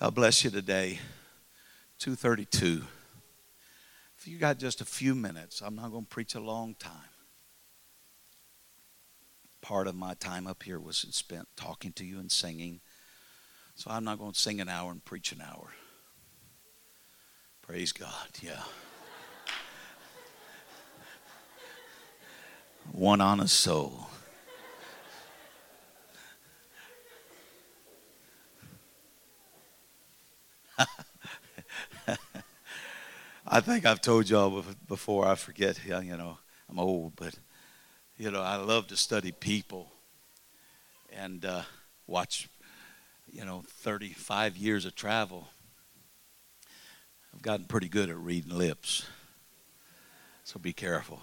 God bless you today. 2:32. If you got just a few minutes, I'm not going to preach a long time. Part of my time up here was spent talking to you and singing. So I'm not going to sing an hour and preach an hour. Praise God, yeah. One honest soul. I think I've told y'all before, I forget, I'm old, but, I love to study people and watch, 35 years of travel. I've gotten pretty good at reading lips, so be careful.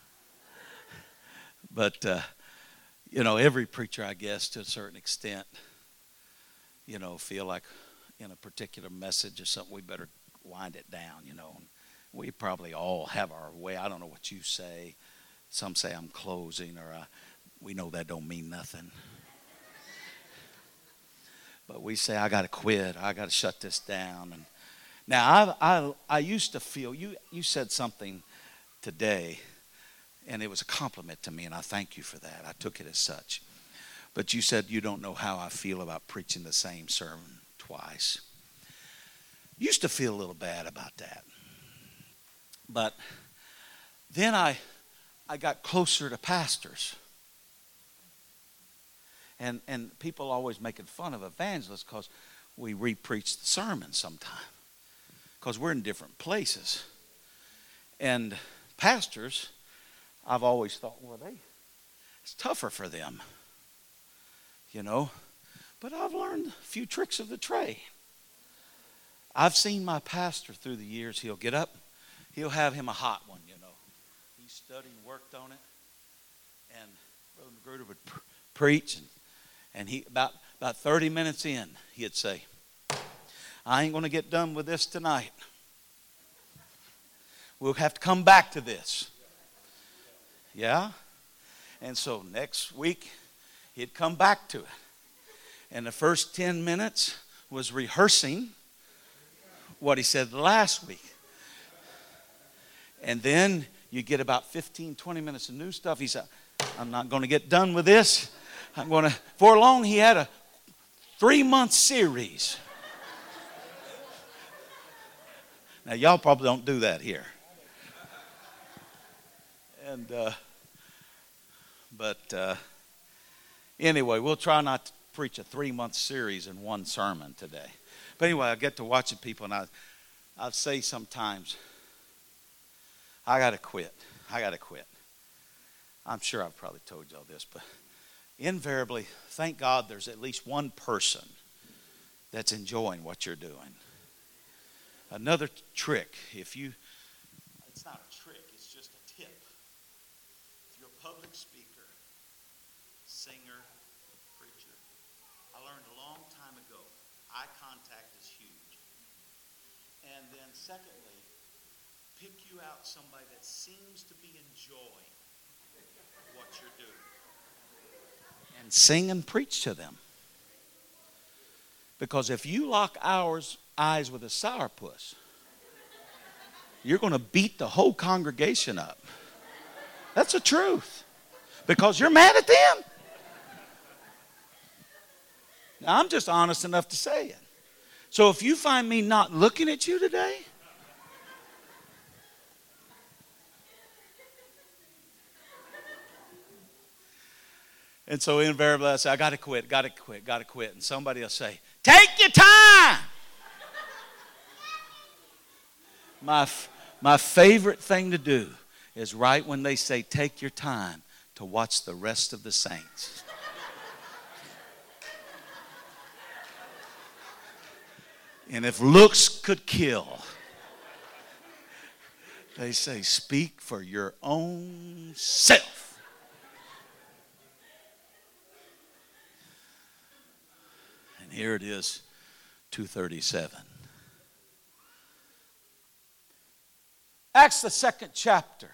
But, every preacher, I guess, to a certain extent, feel like in a particular message or something, we better wind it down, We probably all have our way. I don't know what you say. Some say I'm closing, or we know that don't mean nothing. But we say, I got to quit. I got to shut this down. And now, I used to feel, you said something today, and it was a compliment to me, and I thank you for that. I took it as such. But you said you don't know how I feel about preaching the same sermon twice. Used to feel a little bad about that. But then I got closer to pastors. And people always making fun of evangelists because we re-preach the sermon sometimes. Because we're in different places. And pastors, I've always thought, it's tougher for them. But I've learned a few tricks of the trade. I've seen my pastor through the years. He'll get up. He'll have him a hot one, He studied and worked on it. And Brother Magruder would preach. And he about 30 minutes in, he'd say, I ain't going to get done with this tonight. We'll have to come back to this. Yeah? And so next week, he'd come back to it. And the first 10 minutes was rehearsing what he said last week. And then you get about 15, 20 minutes of new stuff. He said, I'm not going to get done with this. For long, he had a 3-month series. Now, y'all probably don't do that here. And, anyway, we'll try not to preach a 3-month series in one sermon today. But anyway, I get to watching people, and I say sometimes, I got to quit. I'm sure I've probably told y'all this, but invariably, thank God there's at least one person that's enjoying what you're doing. Another trick, it's not a trick, it's just a tip. If you're a public speaker, singer, preacher, I learned a long time ago, eye contact is huge. And then secondly, pick you out somebody that seems to be enjoying what you're doing. And sing and preach to them. Because if you lock eyes with a sourpuss, you're going to beat the whole congregation up. That's the truth. Because you're mad at them. Now, I'm just honest enough to say it. So if you find me not looking at you today, and so invariably I say, I got to quit. And somebody will say, take your time. My favorite thing to do is right when they say, take your time, to watch the rest of the saints. And if looks could kill, they say, speak for your own self. And here it is, 2:37. Acts the 2nd chapter.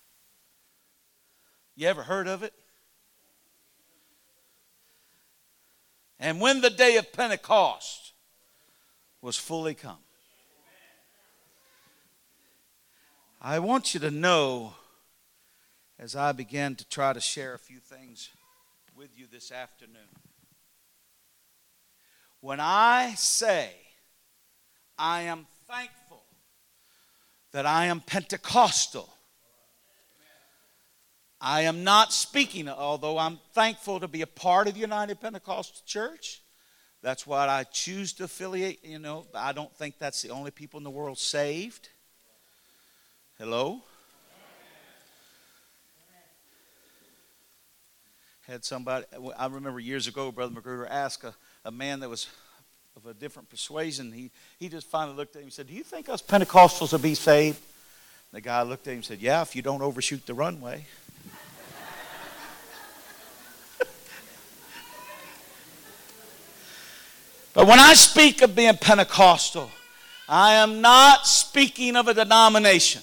You ever heard of it? And when the day of Pentecost was fully come. I want you to know, as I begin to try to share a few things with you this afternoon, when I say I am thankful that I am Pentecostal, I am not speaking, although I'm thankful to be a part of the United Pentecostal Church. That's what I choose to affiliate. I don't think that's the only people in the world saved. Hello? Had somebody, I remember years ago, Brother Magruder asked a man that was of a different persuasion. He just finally looked at him and said, "Do you think us Pentecostals will be saved?" The guy looked at him and said, "Yeah, if you don't overshoot the runway." But when I speak of being Pentecostal, I am not speaking of a denomination.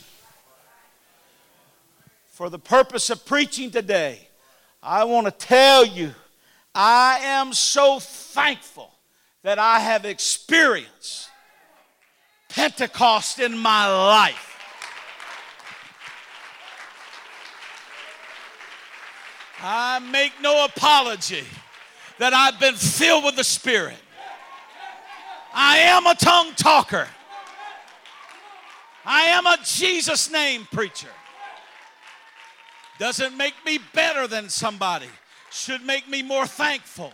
For the purpose of preaching today, I want to tell you, I am so thankful that I have experienced Pentecost in my life. I make no apology that I've been filled with the Spirit. I am a tongue talker. I am a Jesus name preacher. Doesn't make me better than somebody. Should make me more thankful.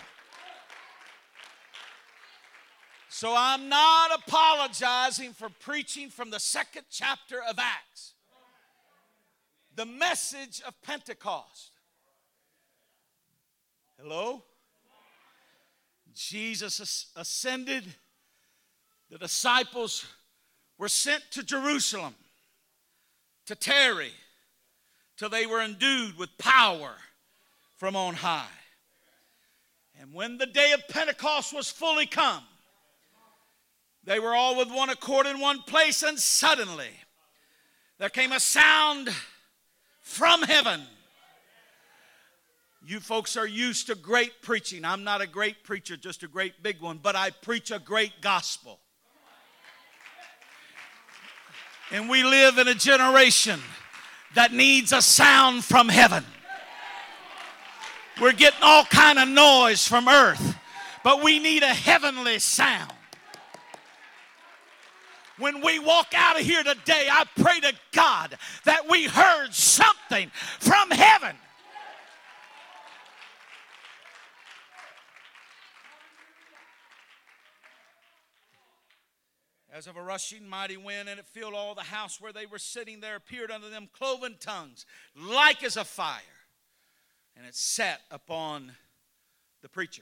So I'm not apologizing for preaching from the second chapter of Acts. The message of Pentecost. Hello? Jesus ascended. The disciples were sent to Jerusalem to tarry till they were endued with power from on high. And when the day of Pentecost was fully come, they were all with one accord in one place, and suddenly there came a sound from heaven. You folks are used to great preaching. I'm not a great preacher, just a great big one, but I preach a great gospel. And we live in a generation that needs a sound from heaven. We're getting all kind of noise from earth, but we need a heavenly sound. When we walk out of here today, I pray to God that we heard something from heaven. As of a rushing mighty wind, and it filled all the house where they were sitting. There appeared unto them cloven tongues, like as a fire, and it sat upon the preacher.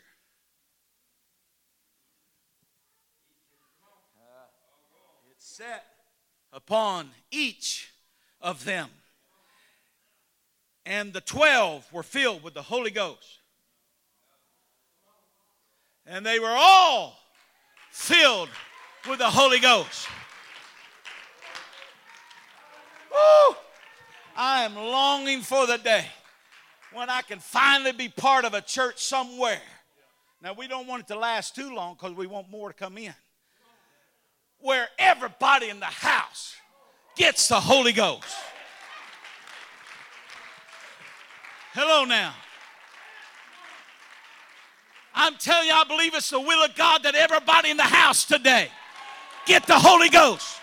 It sat upon each of them. And the 12 were filled with the Holy Ghost. And they were all filled with the Holy Ghost. Woo! I am longing for the day when I can finally be part of a church somewhere. Now, we don't want it to last too long because we want more to come in. Where everybody in the house gets the Holy Ghost. Hello now. I'm telling you, I believe it's the will of God that everybody in the house today get the Holy Ghost.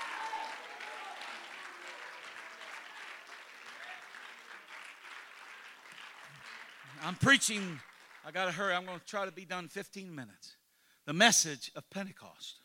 I'm preaching. I got to hurry. I'm going to try to be done in 15 minutes. The message of Pentecost.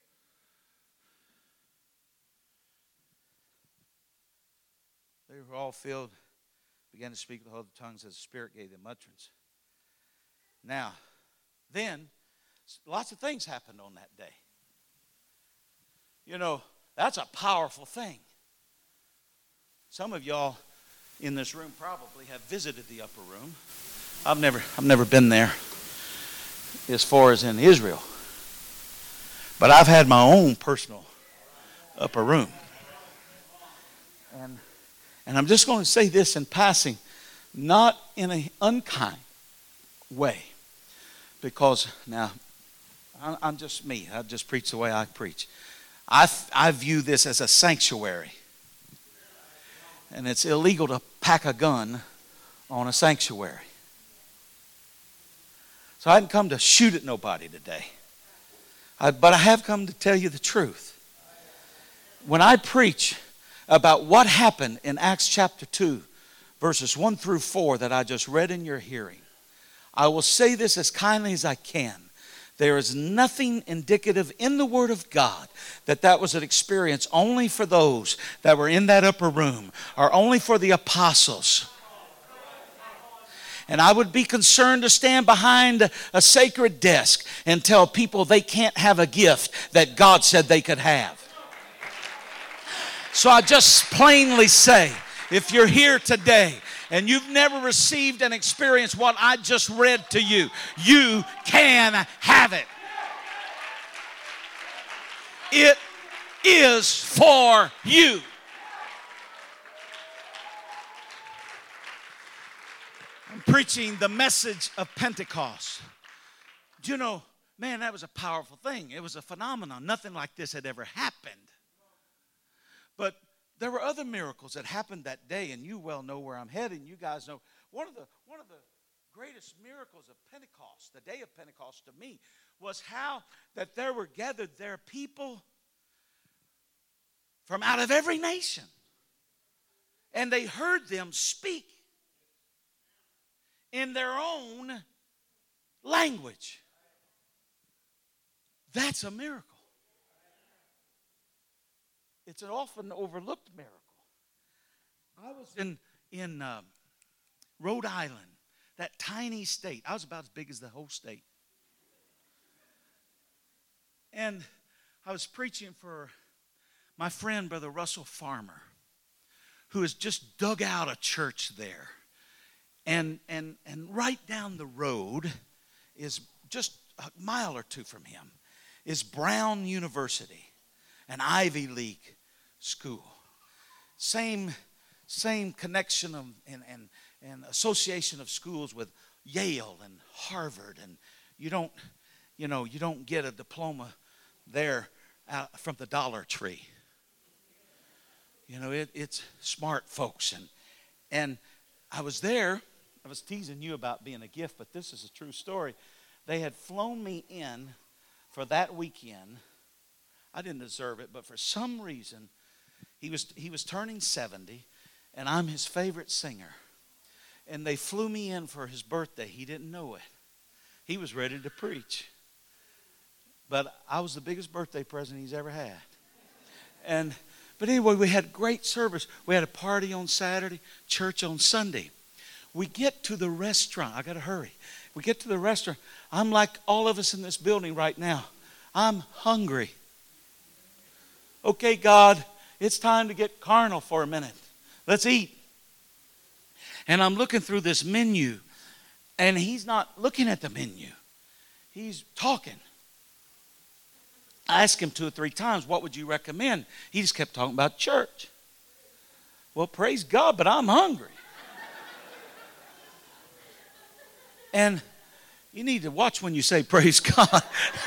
They were all filled, began to speak with other tongues as the Spirit gave them utterance. Now, then, lots of things happened on that day. You know, that's a powerful thing. Some of y'all in this room probably have visited the upper room. I've never been there as far as in Israel. But I've had my own personal upper room. And I'm just going to say this in passing, not in an unkind way. Because now, I'm just me. I just preach the way I preach. I view this as a sanctuary. And it's illegal to pack a gun on a sanctuary. So I didn't come to shoot at nobody today. But I have come to tell you the truth. When I preach about what happened in Acts chapter 2, verses 1 through 4 that I just read in your hearing, I will say this as kindly as I can. There is nothing indicative in the Word of God that was an experience only for those that were in that upper room or only for the apostles. And I would be concerned to stand behind a sacred desk and tell people they can't have a gift that God said they could have. So I just plainly say, if you're here today and you've never received and experienced what I just read to you, you can have it. It is for you. I'm preaching the message of Pentecost. Do you know, man, that was a powerful thing. It was a phenomenon. Nothing like this had ever happened. But there were other miracles that happened that day, and you well know where I'm heading. You guys know one of the greatest miracles of Pentecost, the day of Pentecost to me, was how that there were gathered there people from out of every nation, and they heard them speak in their own language. That's a miracle. It's an often overlooked miracle. I was in Rhode Island, that tiny state. I was about as big as the whole state. And I was preaching for my friend, Brother Russell Farmer, who has just dug out a church there. And right down the road is just a mile or two from him is Brown University, an Ivy League school. Same connection and association of schools with Yale and Harvard, and you don't get a diploma there from the Dollar Tree. It's smart folks, and I was there. I was teasing you about being a gift, but this is a true story. They had flown me in for that weekend. I didn't deserve it, but for some reason, he was turning 70, and I'm his favorite singer. And they flew me in for his birthday. He didn't know it. He was ready to preach. But I was the biggest birthday present he's ever had. But anyway, we had great service. We had a party on Saturday, church on Sunday. We get to the restaurant. I got to hurry. We get to the restaurant. I'm like all of us in this building right now. I'm hungry. Okay, God, it's time to get carnal for a minute. Let's eat. And I'm looking through this menu, and he's not looking at the menu. He's talking. I asked him 2 or 3 times, what would you recommend? He just kept talking about church. Well, praise God, but I'm hungry. And you need to watch when you say praise God.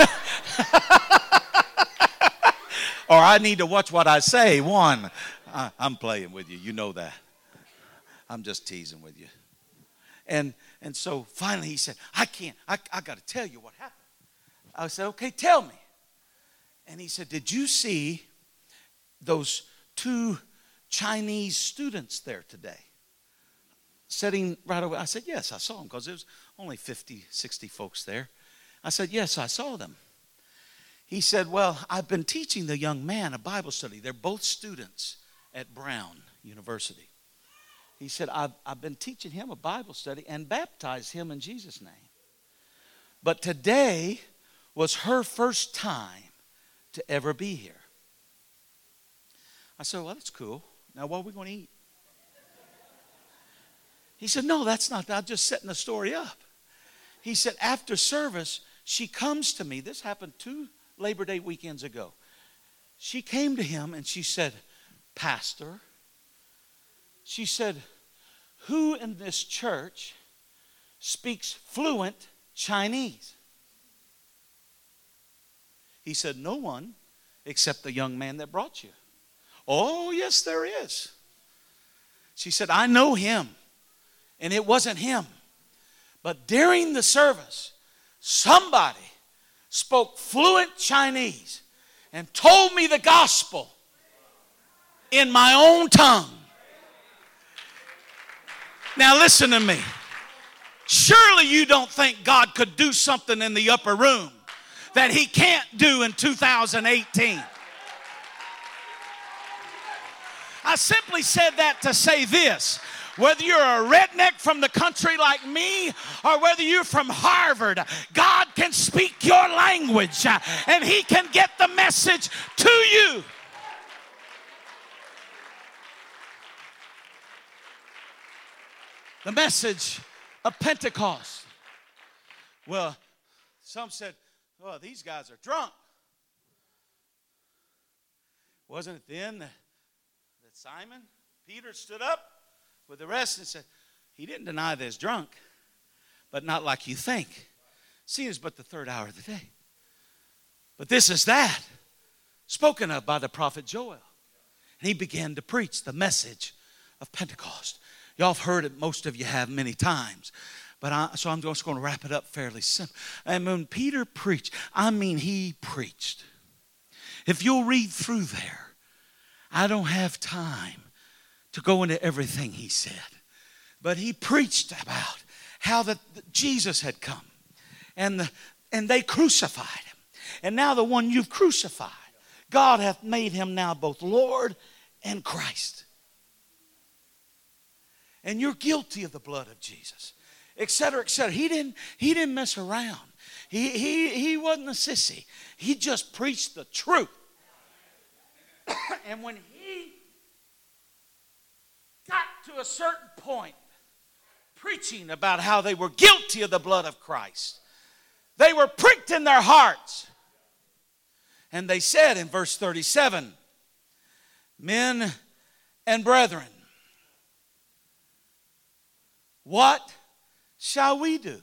Or I need to watch what I say. One, I'm playing with you. You know that. I'm just teasing with you. And so finally he said, I got to tell you what happened. I said, okay, tell me. And he said, did you see those 2 Chinese students there today? Sitting right away. I said, yes, I saw them, because there was only 50, 60 folks there. I said, yes, I saw them. He said, well, I've been teaching the young man a Bible study. They're both students at Brown University. He said, I've been teaching him a Bible study and baptized him in Jesus' name. But today was her first time to ever be here. I said, well, that's cool. Now, what are we going to eat? He said, no, that's not. I'm just setting the story up. He said, after service, she comes to me. This happened 2 Labor Day weekends ago. She came to him and she said, Pastor, she said, who in this church speaks fluent Chinese? He said, no one except the young man that brought you. Oh, yes, there is. She said, I know him. And it wasn't him. But during the service, somebody spoke fluent Chinese and told me the gospel in my own tongue. Now listen to me. Surely you don't think God could do something in the upper room that He can't do in 2018. I simply said that to say this. Whether you're a redneck from the country like me or whether you're from Harvard, God can speak your language and He can get the message to you. The message of Pentecost. Well, some said, oh, these guys are drunk. Wasn't it then that Simon Peter stood up with the rest and said, he didn't deny that he's drunk, but not like you think. See, it's but the third hour of the day. But this is that, spoken of by the prophet Joel. And he began to preach the message of Pentecost. Y'all have heard it, most of you have many times. So I'm just going to wrap it up fairly simple. And when Peter preached, I mean he preached. If you'll read through there, I don't have time to go into everything he said. But he preached about how that Jesus had come. And they crucified him. And now the one you've crucified, God hath made him now both Lord and Christ. And you're guilty of the blood of Jesus. Etc., etc. He didn't mess around. He wasn't a sissy. He just preached the truth. And when he got to a certain point, preaching about how they were guilty of the blood of Christ, they were pricked in their hearts. And they said in verse 37, men and brethren, what shall we do?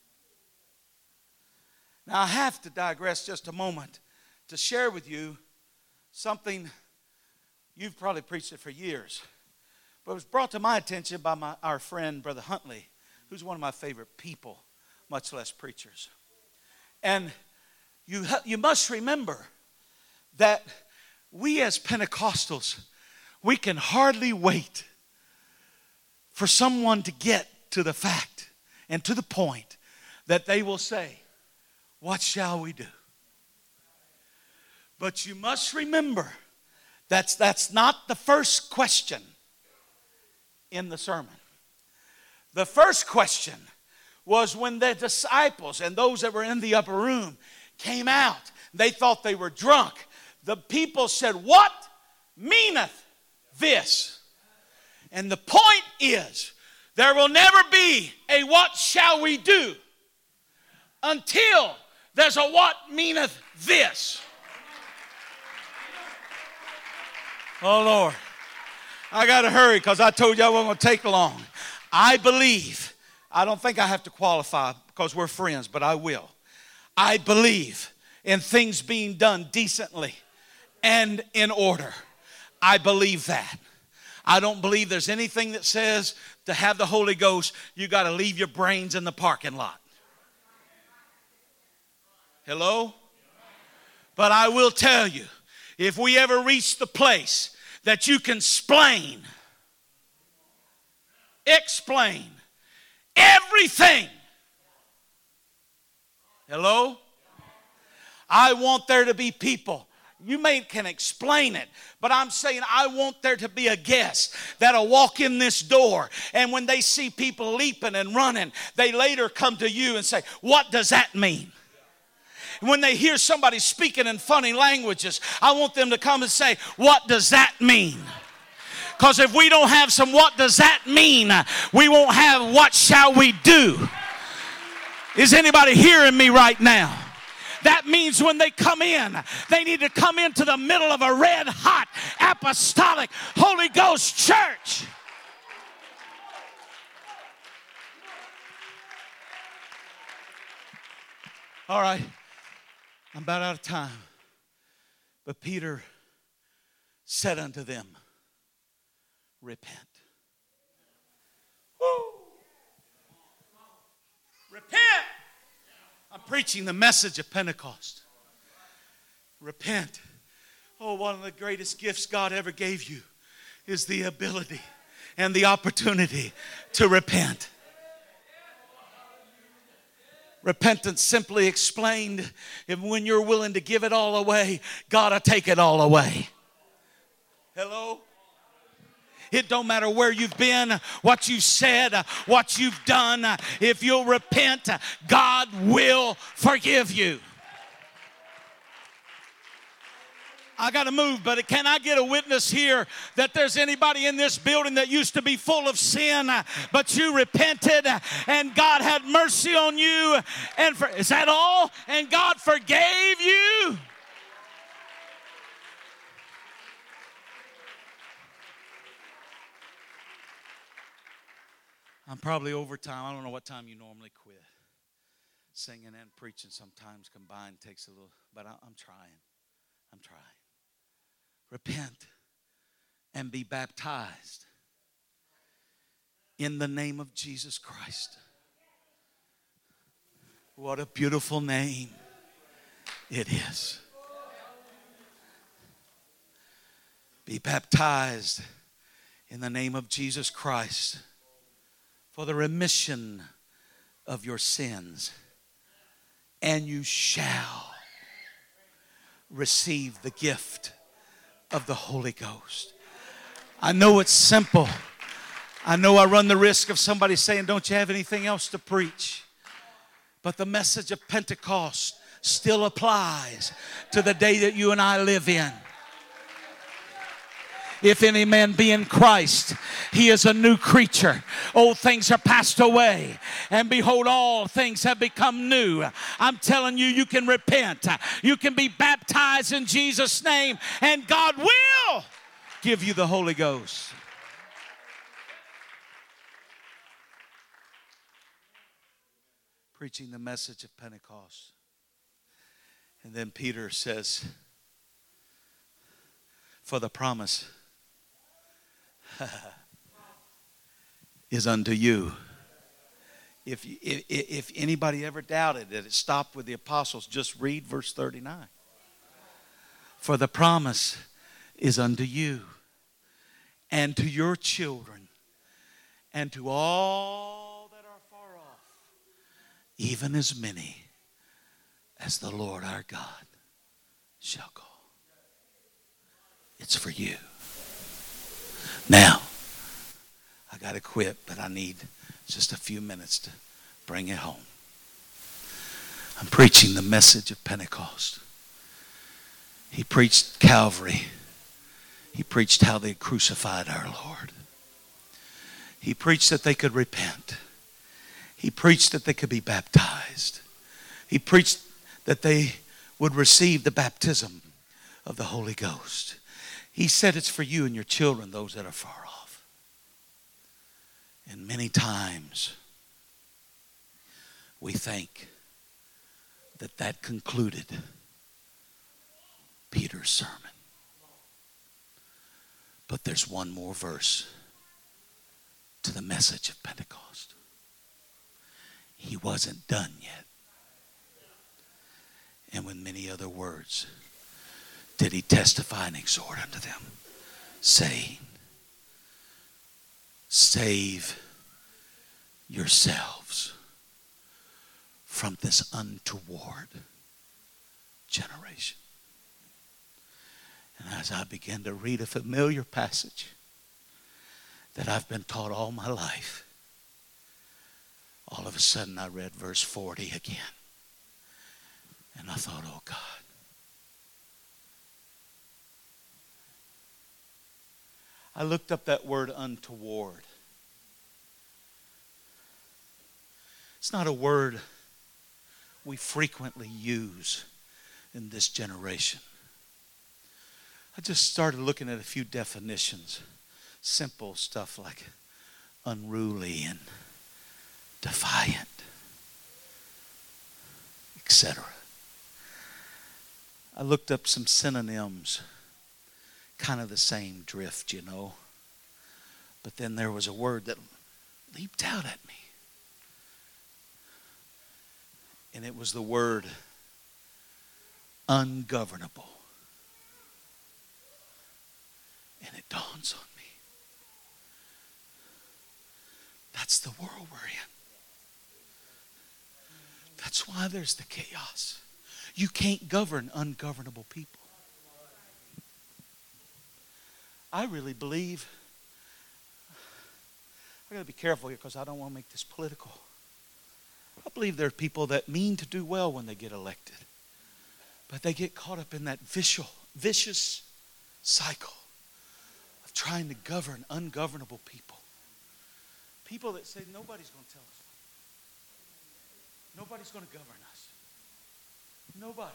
Now I have to digress just a moment to share with you something. You've probably preached it for years, but it was brought to my attention by our friend Brother Huntley, who's one of my favorite people, much less preachers. And you must remember that we as Pentecostals, we can hardly wait for someone to get to the fact and to the point that they will say, what shall we do? But you must remember that's not the first question in the sermon. The first question was when the disciples and those that were in the upper room came out. They thought they were drunk. The people said, what meaneth this? And the point is, there will never be a what shall we do until there's a what meaneth this. Oh, Lord. I got to hurry because I told you I wasn't going to take long. I believe, I don't think I have to qualify because we're friends, but I will. I believe in things being done decently and in order. I believe that. I don't believe there's anything that says to have the Holy Ghost, you got to leave your brains in the parking lot. Hello? But I will tell you, if we ever reach the place that you can explain everything. Hello? I want there to be people. You can explain it, but I'm saying I want there to be a guest that'll walk in this door, and when they see people leaping and running, they later come to you and say, what does that mean? When they hear somebody speaking in funny languages, I want them to come and say, what does that mean? Because if we don't have some what does that mean, we won't have what shall we do. Is anybody hearing me right now? That means when they come in, they need to come into the middle of a red hot apostolic Holy Ghost church. All right. I'm about out of time. But Peter said unto them, repent. Woo! Repent. I'm preaching the message of Pentecost. Repent. Oh, one of the greatest gifts God ever gave you is the ability and the opportunity to repent. Repentance simply explained, if when you're willing to give it all away, God will take it all away. Hello? It don't matter where you've been, what you've said, what you've done. If you'll repent, God will forgive you. I got to move, but can I get a witness here that there's anybody in this building that used to be full of sin, but you repented and God had mercy on you? Is that all? And God forgave you? I'm probably over time. I don't know what time you normally quit. Singing and preaching sometimes combined takes a little, but I'm trying. I'm trying. Repent and be baptized in the name of Jesus Christ. What a beautiful name it is. Be baptized in the name of Jesus Christ for the remission of your sins, and you shall receive the gift of the Holy Ghost. I know it's simple. I know I run the risk of somebody saying, don't you have anything else to preach? But the message of Pentecost still applies to the day that you and I live in. If any man be in Christ, he is a new creature. Old things are passed away, and behold, all things have become new. I'm telling you, you can repent. You can be baptized in Jesus' name, and God will give you the Holy Ghost. Preaching the message of Pentecost. And then Peter says, for the promise is unto you. If anybody ever doubted that it stopped with the apostles, just read verse 39. For the promise is unto you and to your children and to all that are far off, even as many as the Lord our God shall call. It's for you. Now, I got to quit, but I need just a few minutes to bring it home. I'm preaching the message of Pentecost. He preached Calvary. He preached how they crucified our Lord. He preached that they could repent. He preached that they could be baptized. He preached that they would receive the baptism of the Holy Ghost. He said it's for you and your children, those that are far off. And many times we think that concluded Peter's sermon. But there's one more verse to the message of Pentecost. He wasn't done yet. And with many other words did he testify and exhort unto them, saying, save yourselves from this untoward generation. And as I began to read a familiar passage that I've been taught all my life, all of a sudden I read verse 40 again. And I thought, oh God. I looked up that word untoward. It's not a word we frequently use in this generation. I just started looking at a few definitions. Simple stuff like unruly and defiant, etc. I looked up some synonyms, kind of the same drift, you know. But then there was a word that leaped out at me. And it was the word ungovernable. And it dawns on me. That's the world we're in. That's why there's the chaos. You can't govern ungovernable people. I really believe, I got to be careful here because I don't want to make this political. I believe there are people that mean to do well when they get elected, but they get caught up in that vicious cycle of trying to govern ungovernable people. People that say nobody's going to tell us. Nobody's going to govern us. Nobody.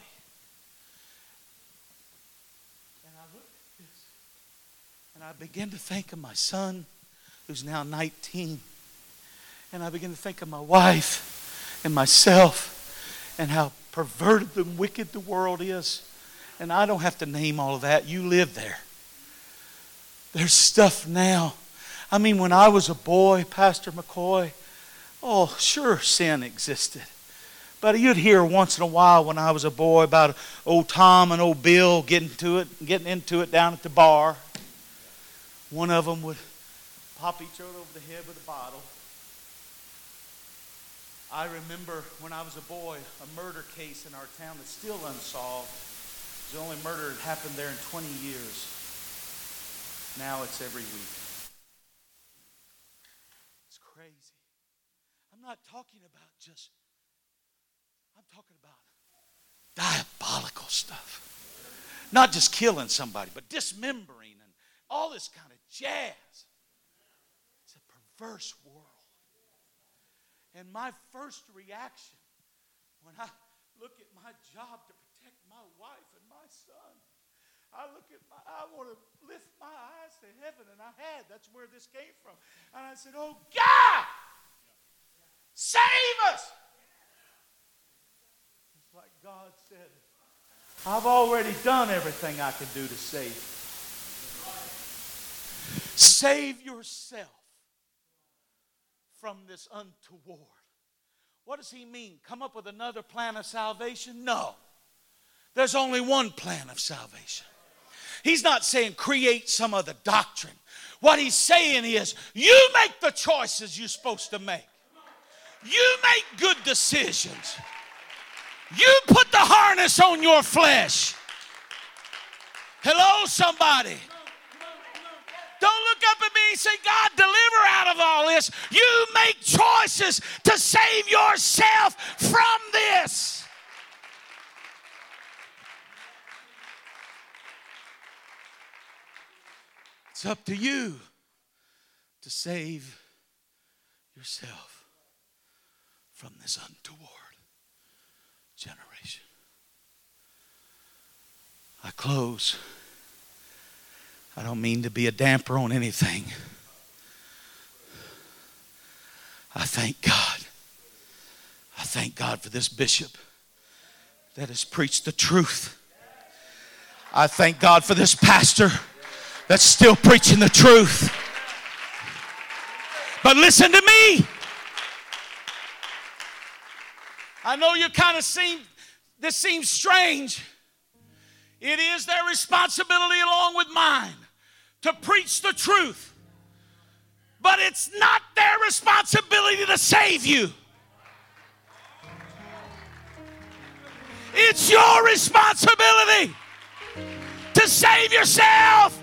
And I look at this and I begin to think of my son who's now 19. And I begin to think of my wife and myself and how perverted and wicked the world is. And I don't have to name all of that. You live there. There's stuff now. I mean, when I was a boy, Pastor McCoy, oh, sure, sin existed. But you'd hear once in a while when I was a boy about old Tom and old Bill getting into it down at the bar. One of them would pop each other over the head with a bottle. I remember when I was a boy, a murder case in our town that's still unsolved. The only murder that happened there in 20 years. Now it's every week. It's crazy. I'm not talking about I'm talking about diabolical stuff. Not just killing somebody, but dismembering and all this kind of jazz. It's a perverse world. And my first reaction when I look at my job to protect my wife and my son, I want to lift my eyes to heaven, and I had. That's where this came from. And I said, oh God, save us. It's like God said, I've already done everything I can do to save you. Save yourself from this untoward. What does he mean? Come up with another plan of salvation? No. There's only one plan of salvation. He's not saying create some other doctrine. What he's saying is you make the choices you're supposed to make. You make good decisions. You put the harness on your flesh. Hello, somebody. Don't look up at me and say, God, deliver out of all this. You make choices to save yourself from this. It's up to you to save yourself from this untoward generation. I close. I don't mean to be a damper on anything. I thank God. I thank God for this bishop that has preached the truth. I thank God for this pastor that's still preaching the truth. But listen to me. I know you kind of this seems strange. It is their responsibility along with mine to preach the truth. But it's not their responsibility to save you. It's your responsibility to save yourself.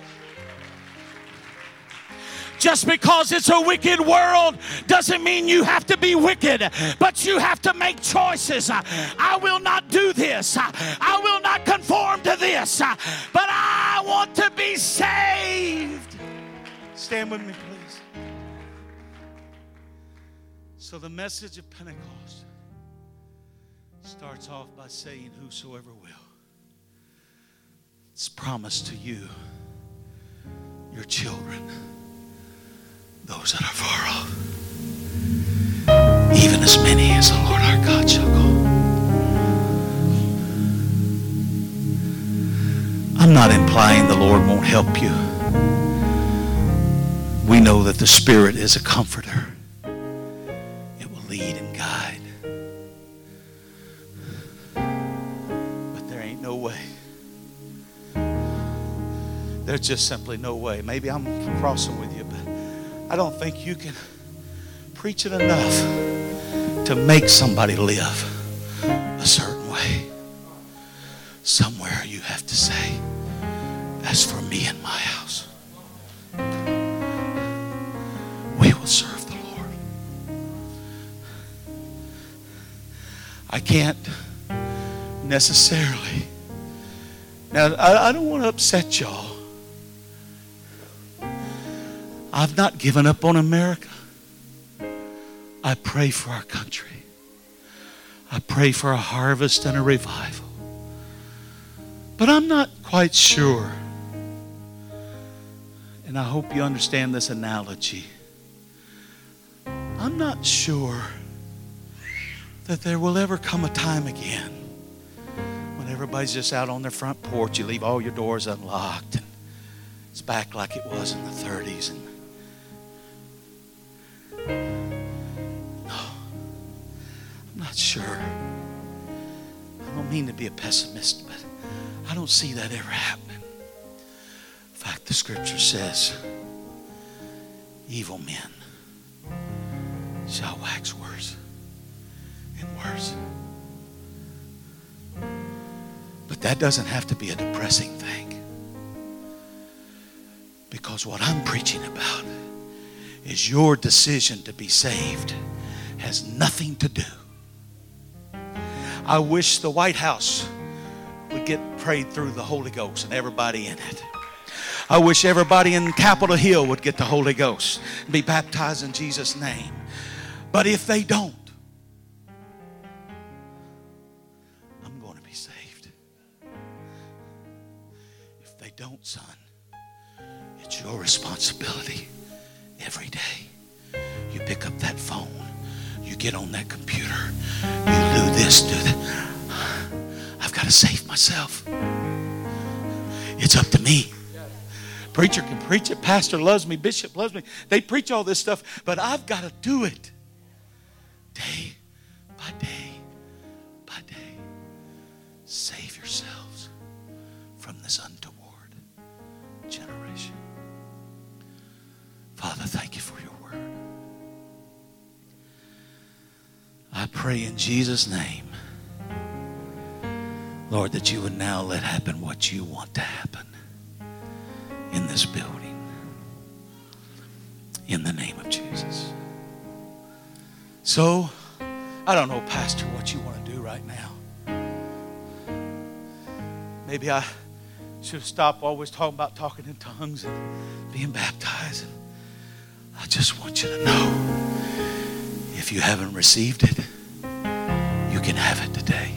Just because it's a wicked world doesn't mean you have to be wicked, but you have to make choices. I will not do this. I will not conform to this, but I want to be saved. Stand with me, please. So the message of Pentecost starts off by saying, whosoever will. It's promised to you, your children, those that are far off, even as many as the Lord our God shall call. I'm not implying the Lord won't help you. We know that the Spirit is a comforter. It will lead and guide. But there ain't no way. There's just simply no way. Maybe I'm crossing with you, but I don't think you can preach it enough to make somebody live a certain way. Somewhere you have to say, as for me and my house, we will serve the Lord. I can't necessarily. Now, I don't want to upset y'all. I've not given up on America. I pray for our country. I pray for a harvest and a revival. But I'm not quite sure, and I hope you understand this analogy. I'm not sure that there will ever come a time again when everybody's just out on their front porch. You leave all your doors unlocked, and it's back like it was in the 30s. And no, I'm not sure. I don't mean to be a pessimist, but I don't see that ever happening. In fact, the scripture says, evil men shall wax worse and worse. But that doesn't have to be a depressing thing. Because what I'm preaching about is your decision to be saved has nothing to do. I wish the White House would get prayed through the Holy Ghost and everybody in it. I wish everybody in Capitol Hill would get the Holy Ghost and be baptized in Jesus' name. But if they don't, I'm going to be saved. If they don't, son, it's your responsibility every day. You pick up that phone. You get on that computer. You do this, do that. I've got to save myself. It's up to me. Preacher can preach it. Pastor loves me. Bishop loves me. They preach all this stuff. But I've got to do it. Day by day by day. Save yourselves from this untoward generation. Father, thank you for your word. I pray in Jesus' name, Lord, that you would now let happen what you want to happen in this building. In the name of Jesus. So, I don't know, Pastor, what you want to do right now. Maybe I should have stopped always talking in tongues and being baptized. And I just want you to know, if you haven't received it, you can have it today.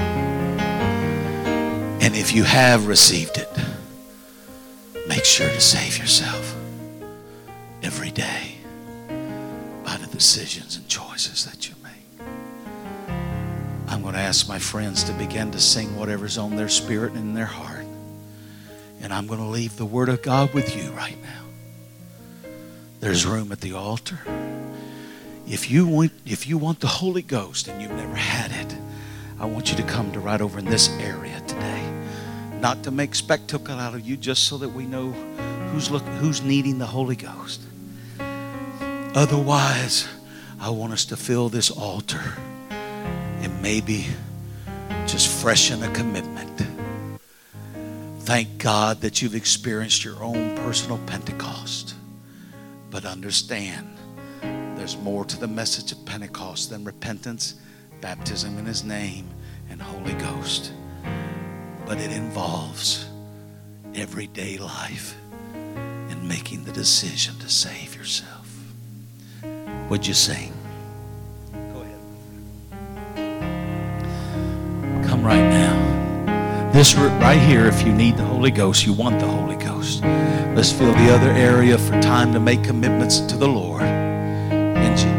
And if you have received it, make sure to save yourself every day by the decisions and choices that you make. I'm going to ask my friends to begin to sing whatever's on their spirit and in their heart. And I'm going to leave the Word of God with you right now. There's room at the altar. If you want the Holy Ghost and you've never had it, I want you to come to right over in this area today. Not to make spectacle out of you, just so that we know who's needing the Holy Ghost. Otherwise, I want us to fill this altar and maybe just freshen a commitment. Thank God that you've experienced your own personal Pentecost. But understand, there's more to the message of Pentecost than repentance, baptism in His name, and Holy Ghost. But it involves everyday life and making the decision to save yourself. Would you sing? Go ahead. Come right now. This right here, if you need the Holy Ghost, you want the Holy Ghost. Let's fill the other area for time to make commitments to the Lord. In Jesus.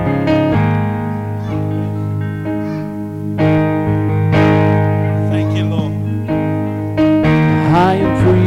Thank you, I am free.